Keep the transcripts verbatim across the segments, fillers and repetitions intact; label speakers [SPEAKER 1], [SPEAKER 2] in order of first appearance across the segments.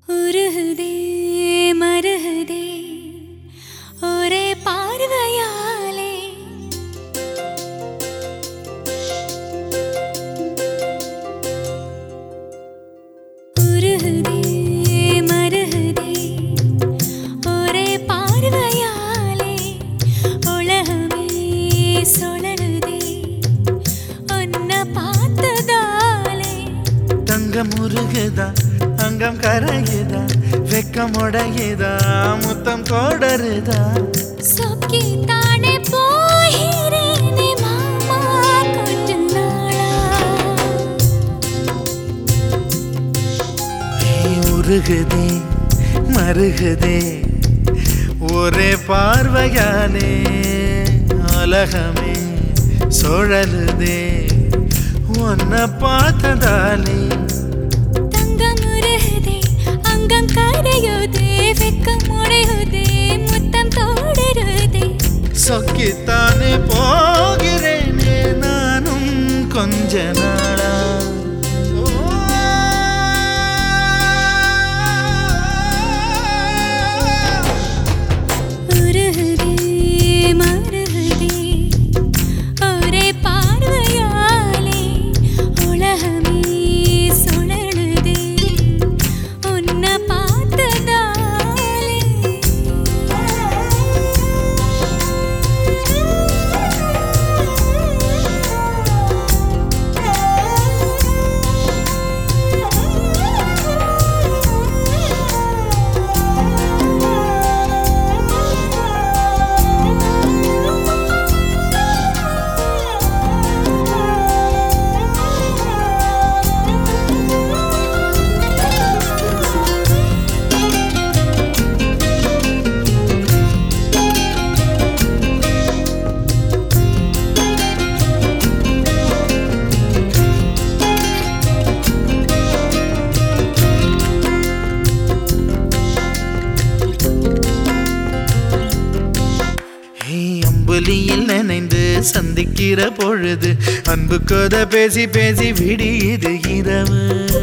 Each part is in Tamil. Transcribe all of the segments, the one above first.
[SPEAKER 1] உருகுதே மருகுதே ஒரே பார்வையாலே உருகுதே மருகுதே ஒரே பார்வையாலே உலகமே சுழலுதே உன்னை பார்த்ததாலே
[SPEAKER 2] தங்கம் உருகுதா அங்கம் கரையுதா வெக்கம் உடையுதா முத்தம் தொடருதா
[SPEAKER 1] சொக்கி தானே போகிறேனே மாமா கொஞ்ச நாளா
[SPEAKER 2] உருகுதே மருகுதே ஒரே பார்வையாலே உலகமே சுழலுதே உன்னை பார்த்ததாலே
[SPEAKER 1] தங்கம் உருகுதே அங்கம் கரையுதே வெக்கம் உடையுதே முத்தம் தொடருதே
[SPEAKER 2] சொக்கித்தானே போகிறேனே நானும் கொஞ்ச நாளா
[SPEAKER 1] உருகுதே மருகுதே ஒரே பார்வையாலே உலகமே சுழலுதே உன்னை பார்த்ததாலே
[SPEAKER 2] அம்புலியில் நினைந்து சந்திக்கிற பொழுது அன்பு கதை பேசி பேசி விடியுது இரவு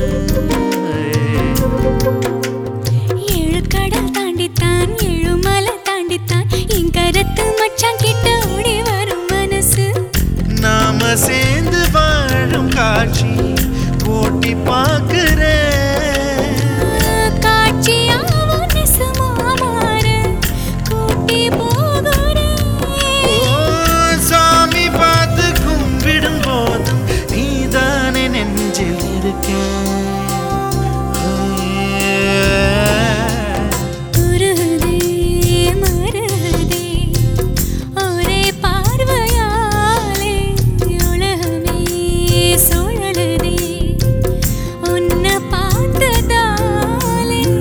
[SPEAKER 1] ஏழு கடல் தாண்டித்தான் ஏழு மலை தாண்டித்தான் என் கருத்து மச்சான் கிட்ட ஓடி வரும் மனசு
[SPEAKER 2] நாம சேர்ந்து வாழும் காட்சி போட்டி பார்க்கிறேன்
[SPEAKER 1] காட்சியாவும் நெசமா மாற கூட்டி போகிறேன்
[SPEAKER 2] சாமி பார்த்து கும்பிடும் போதும் நீதானே நெஞ்சில் இருக்க
[SPEAKER 1] உருகுதே மருகுதே ஒரே பார்வையாலே உலகமே சுழலுதே உன்னை பார்த்ததாலே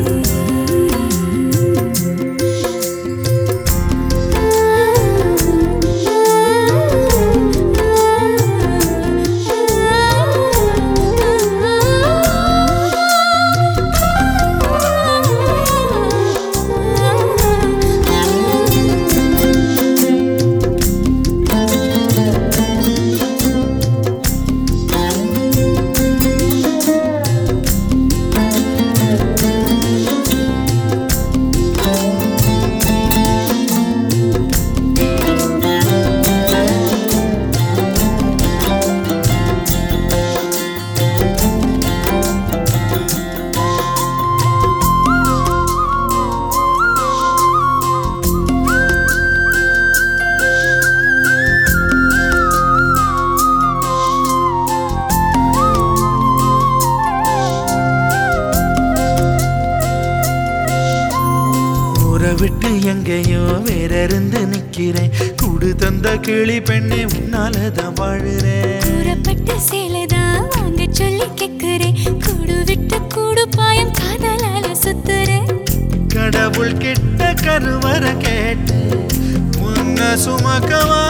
[SPEAKER 2] ஊரை விட்டு எங்கேயோ வேற இருந்து நிக்கிறேன் கூடு தந்த கிளி பெண்ணே உன்னாலதான் வாழுறேன்
[SPEAKER 1] கூறப்பட்ட சேலைதான் வாங்க சொல்லி கேக்குறேன் கூடு விட்டு கூடு பாயம் காதலால சுத்துறேன்
[SPEAKER 2] கடவுள் கிட்ட கருவற கேட்டு உன்ன சுமக்கவா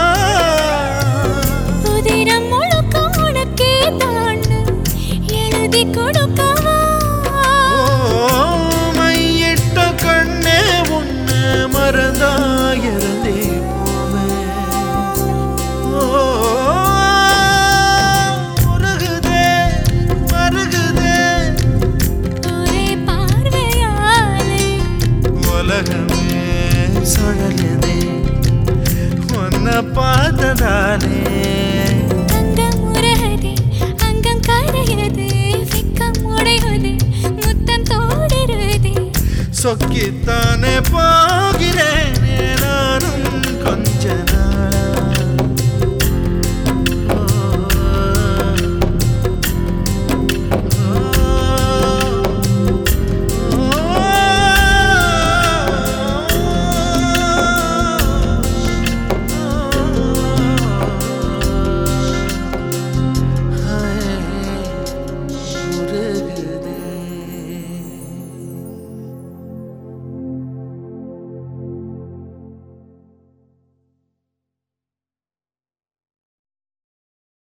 [SPEAKER 1] உதிரம் முழுக்க உனக்கே தான் எழுதி கொடுக்கவா
[SPEAKER 2] மையிட்ட கண்ணே உன்ன மறந்தாயிருந்தே போவே மருகுதே
[SPEAKER 1] ஒரே பார்வையா
[SPEAKER 2] சொக்கித்தானே போகிறேனே நானும் கொஞ்ச நாளா